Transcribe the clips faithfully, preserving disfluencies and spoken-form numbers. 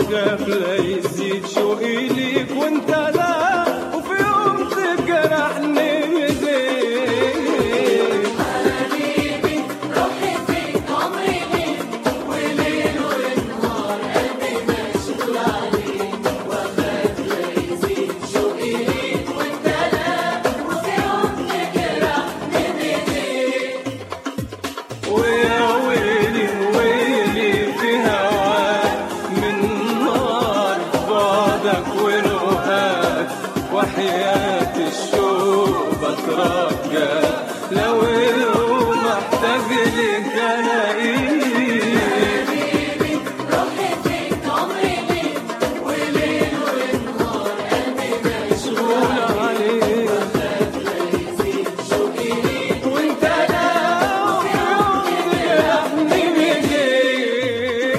واخاف لا يزيد شوقي ليك وانت لا، وفي يوم تجرحني بيديك. حبيبي روحي فيك عمري ليك، وليل ونهار قلبي مشغول عليك، واخاف لا يزيد شوقي ليك وانت لا، وفي يوم تجرحني بيديك. ويا ويلي ويلي في هواك من نار بعدك ولقاك، وحياة الشوق بترجى لو يوم احتاج لك الاقيك. حبيبي روحي فيك عمري ليك، وليل ونهار قلبي مشغول عليك واخاف لا يزيد شوقي ليك وانت لا، وفي يوم تجرحني بيديك.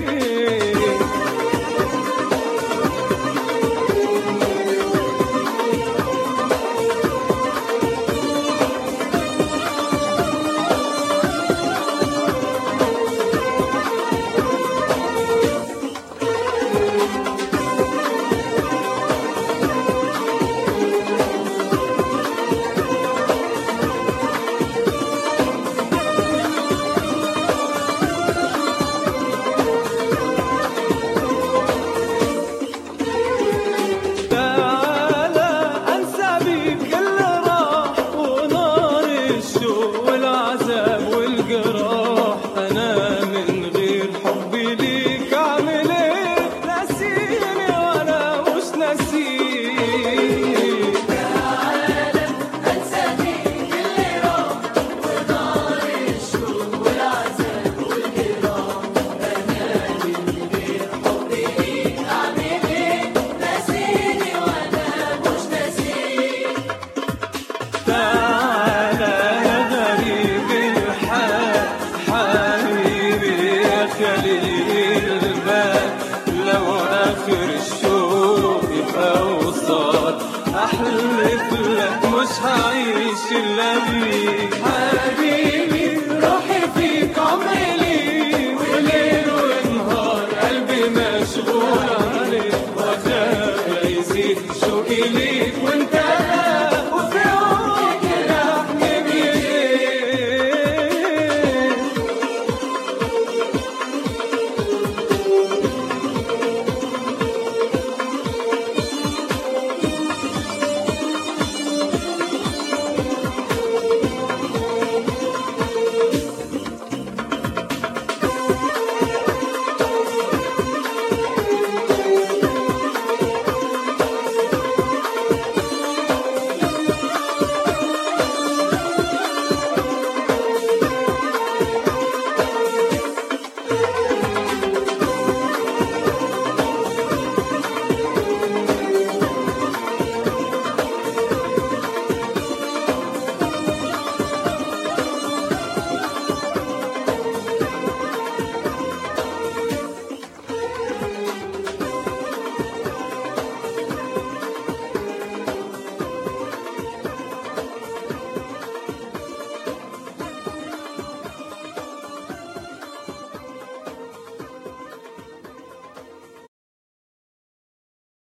تعالى انسى بيك اللي راح، ونار الشوق والعذاب والجراح. انا من غير حبي ليك اعمل ايه؟ ناسيني وانا مش ناسيك. تعالى انسى بيك اللي راح، ونار الشوق والعذاب والجراح. انا من غير حبي ليك اعمل ايه؟ ناسيني وانا مش ناسيك. تعالى يا غريب الحال حبيبي يا خليل البال، لو آخر الشوق يبقى وصال أحلف لك مش هعيش إلا بيك. حبيبي روحي فيك عمري ليك، وليل ونهار قلبي مشغول